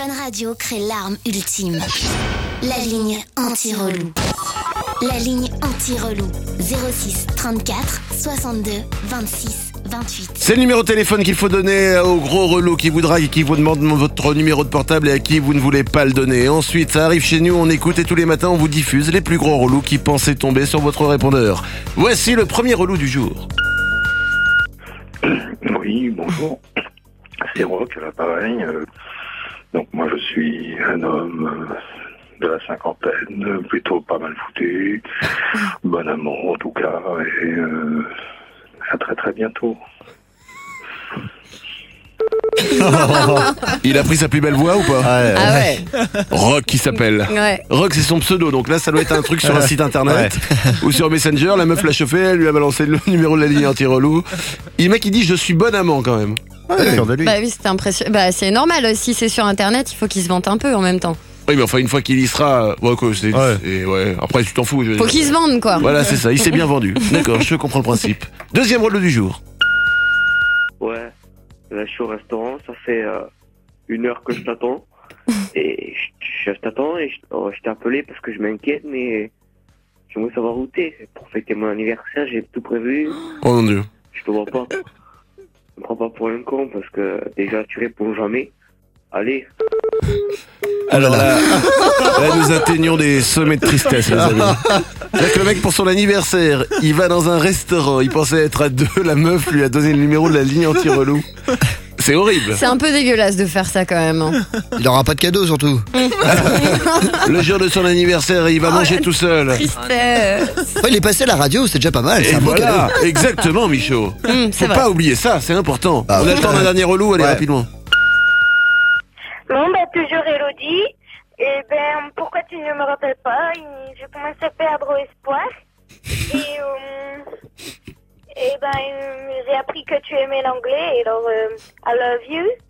Fun Radio crée l'arme ultime. La ligne anti-relou. La ligne anti-relou. 06 34 62 26 28. C'est le numéro de téléphone qu'il faut donner aux gros relous qui vous draguent et qui vous demandent votre numéro de portable et à qui vous ne voulez pas le donner. Ensuite, ça arrive chez nous, on écoute et tous les matins on vous diffuse les plus gros relous qui pensaient tomber sur votre répondeur. Voici le premier relou du jour. Oui, bonjour. C'est Rock à l'appareil. Donc moi je suis un homme de la cinquantaine, plutôt pas mal foutu, bon amant en tout cas, et à très très bientôt. Il a pris sa plus belle voix ou pas? Ah ouais. Rock qui s'appelle. Ouais. Rock c'est son pseudo, donc là ça doit être un truc sur un site internet ou sur Messenger. La meuf l'a chauffé, elle lui a balancé le numéro de la ligne anti-relou. Et le mec il dit je suis bon amant quand même. Sûr de lui. Bah oui, c'était impressionnant. Bah c'est normal, si c'est sur internet, il faut qu'il se vante un peu en même temps. Oui mais enfin une fois qu'il y sera, ouais, quoi, ouais. Après tu t'en fous. Faut qu'il se vende quoi. Voilà c'est ça, il s'est bien vendu. D'accord, je comprends le principe. Deuxième relou du jour. Ouais, là je suis au restaurant, ça fait 1 heure que je t'attends. Et je t'attends et je t'ai appelé parce que je m'inquiète, mais j'aimerais savoir où t'es. Pour fêter mon anniversaire, j'ai tout prévu. Oh mon dieu. Je te vois pas. Je me prends pas pour un con parce que déjà tu réponds jamais. Allez. Alors là, nous atteignons des sommets de tristesse, les amis. C'est-à-dire que le mec, pour son anniversaire, il va dans un restaurant, il pensait être à 2, la meuf lui a donné le numéro de la ligne anti-relou. C'est horrible. C'est un peu dégueulasse de faire ça quand même. Hein. Il aura pas de cadeau surtout. Le jour de son anniversaire, il va manger tout seul. Tristesse. Ouais, il est passé à la radio, c'est déjà pas mal. Et C'est un beau voilà, cadeau. exactement, Michaud. C'est Faut vrai. pas oublier ça, c'est important. Ah, On a le temps d'un dernier relou, allez Ouais. rapidement. Bon, bah, toujours Elodie. Et ben, pourquoi tu ne me rappelles pas? Je commence à perdre espoir. Et ben, j'ai appris que tu aimais l'anglais. Et alors, I love you.